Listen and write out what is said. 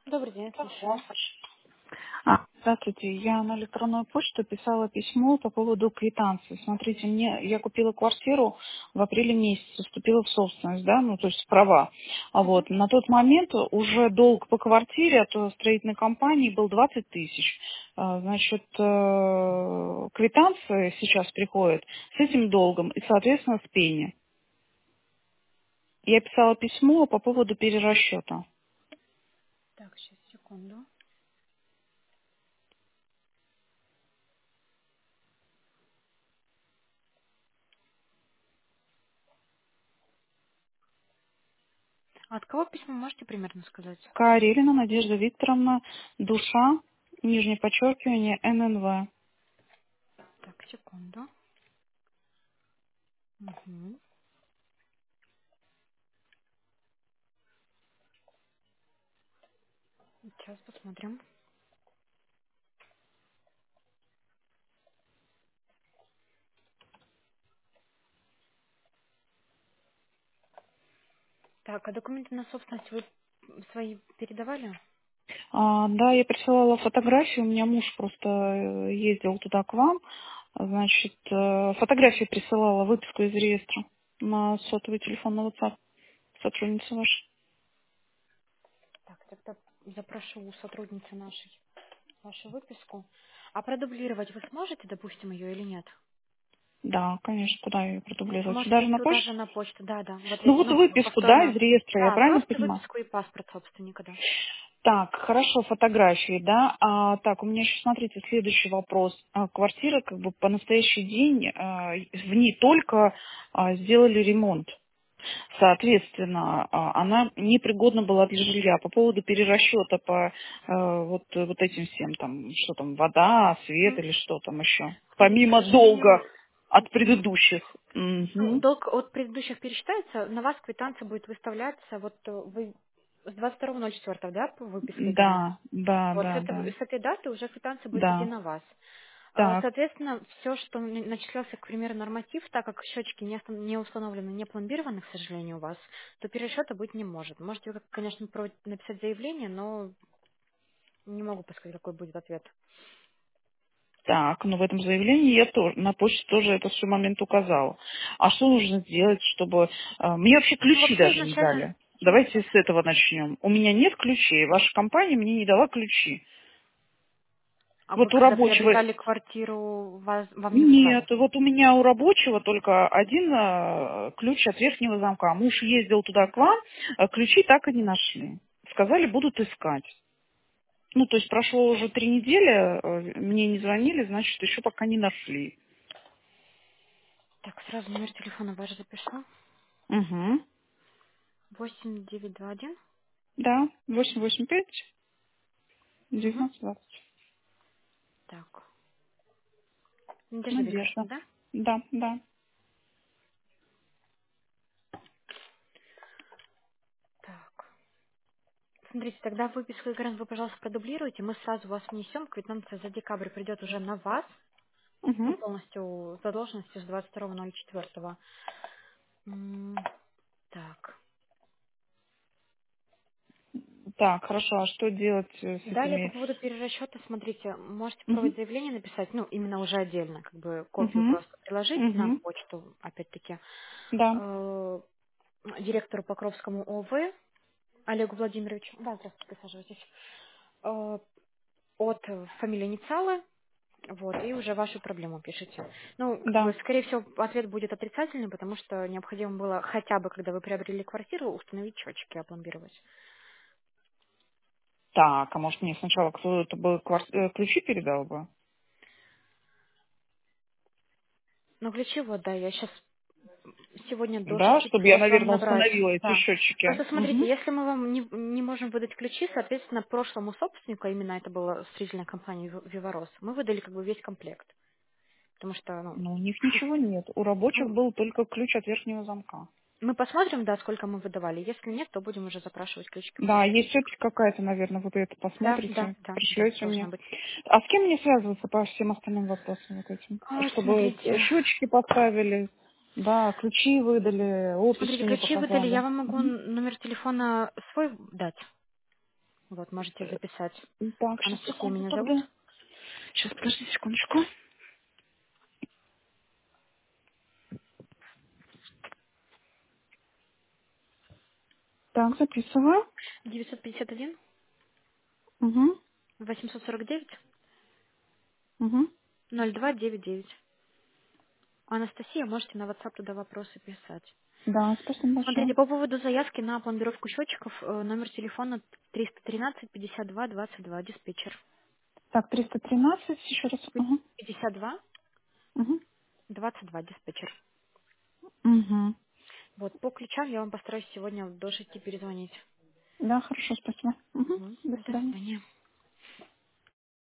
Добрый день, слушаю. Здравствуйте. Я на электронную почту писала письмо по поводу квитанции. Смотрите, я купила квартиру в апреле месяце, вступила в собственность, да, ну, то есть в права. А Мгм. вот на тот момент уже долг по квартире от строительной компании был 20 тысяч. Значит, квитанция сейчас приходит с этим долгом и, соответственно, с пени. Я писала письмо по поводу перерасчета. Так, сейчас, секунду. А от кого письмо можете примерно сказать? Карелина Надежда Викторовна, душа, нижнее подчеркивание, ННВ. Так, секунду. Мгм. Сейчас посмотрим. Так, а документы на собственность вы свои передавали? Да, я присылала фотографии, у меня муж просто ездил туда к вам, значит, фотографии присылала, выписку из реестра на сотовый телефон на WhatsApp сотрудницы вашей. Так, тогда запрошу у сотрудницы нашей вашу выписку. А продублировать вы сможете, допустим, ее или нет? Да, конечно, куда ее Вы продублировать? Сюда можете же на туда же почту? на почту, да, да, в Ну ответ, вот ну, выписку, да, из повторно. реестра, я Да, правильно просто понимаю? выписку и паспорт собственника, да. Так, хорошо, фотографии, да. Так, у меня еще, смотрите, следующий вопрос. Квартира, как бы по настоящий день, в ней только сделали ремонт. Соответственно, она непригодна была для жилья. По поводу перерасчета по вот этим всем, там, что там, вода, свет Мгм. или что там еще. Смотрите, к Помимо долга сожалению, от мгм. предыдущих. Ну, Мгм. долг от предыдущих пересчитается, на вас квитанция будет выставляться, вот вы с 22.04, да, по выписка идет? Да, да, Вот да, да, с этой даты уже квитанция будет идти да. на вас. Так, Соответственно, все, что начислялся, к примеру, норматив, так как счетчики не установлены, не пломбированы, к сожалению, у вас, то пересчета быть не может. Можете, вы, конечно, написать заявление, но не могу подсказать, какой будет ответ. так, но в этом заявлении я тоже, на почте тоже это все момент указала. А что нужно сделать, чтобы... Мне вообще Ну, ключи вообще даже не изначально, дали. Давайте с этого начнем. У меня нет ключей, ваша компания мне не дала ключи. а вы Вот у когда рабочего приобретали квартиру, вам не нет, выдавали? вот у меня у рабочего только один ключ от верхнего замка. Муж ездил туда к вам, ключи так и не нашли. Сказали, будут искать. Ну, то есть прошло уже 3 недели, мне не звонили, значит, еще пока не нашли. Так, сразу номер телефона ваш запишу. Угу. 8921. Да, 885 Угу. 1920. Так. Надежда Надежда. Викторовна, да? Да, да. Так. Смотрите, тогда выписку и грант вы, пожалуйста, продублируйте. Мы сразу вас внесем. Квитанция за декабрь придет уже на вас. Ну, Угу. полностью задолженности с 22.04. Так. Так, хорошо, а что делать с Далее по этими... поводу перерасчета, смотрите, можете Угу. попробовать заявление написать, ну, именно уже отдельно, как бы копию Угу. просто приложить на Угу. почту, опять-таки, Да. э, директору Покровскому ОВ Олегу Владимировичу. Да, здравствуйте, присаживайтесь. От фамилии инициалы, вот, и уже вашу проблему пишите. Ну, как бы, Да. скорее всего, ответ будет отрицательный, потому что необходимо было хотя бы, когда вы приобрели квартиру, установить счетчики, опломбировать. Так, а может мне сначала кто-то бы ключи передал бы? Но ключи, вот, да, я сейчас сегодня до Да, 6 чтобы я, часов вам наверное, набрать. установила эти Да. счетчики. Просто смотрите, Угу. если мы вам не можем выдать ключи, соответственно, прошлому собственнику, а именно это была строительная компания Виворос, мы выдали как бы весь комплект. Потому что, ну, Но у них ничего нет. У рабочих ну, был только ключ от верхнего замка. мы посмотрим, да, сколько мы выдавали. Если нет, то будем уже запрашивать ключики у Да, вашего есть собственника. все-таки какая-то, наверное, вы это Да, да, посмотрите, да, да, пришлете должна мне. быть. А с кем мне связываться по всем остальным вопросам вот этим? Чтобы Смотрите. счетчики поставили, да, ключи выдали, Смотрите, опись мне ключи выдали. Я показали. вам могу Мгм. номер телефона свой дать. Вот, можете записать. Так, сейчас, Анастасия секунду меня зовут. тогда. Сейчас, подожди секундочку. Так, записываю. 951 Угу, 849 угу. 0299. Анастасия, можете на WhatsApp туда вопросы писать. Да, спасибо большое. Смотрите, по поводу заявки на пломбировку счетчиков, номер телефона 313 52 22, диспетчер. Так, 313 еще раз. Угу, 52 угу, 22, диспетчер. угу. Вот, по ключам я вам постараюсь сегодня до 6 перезвонить. Да, хорошо, спасибо. Угу. Мгм. До До свидания. свидания.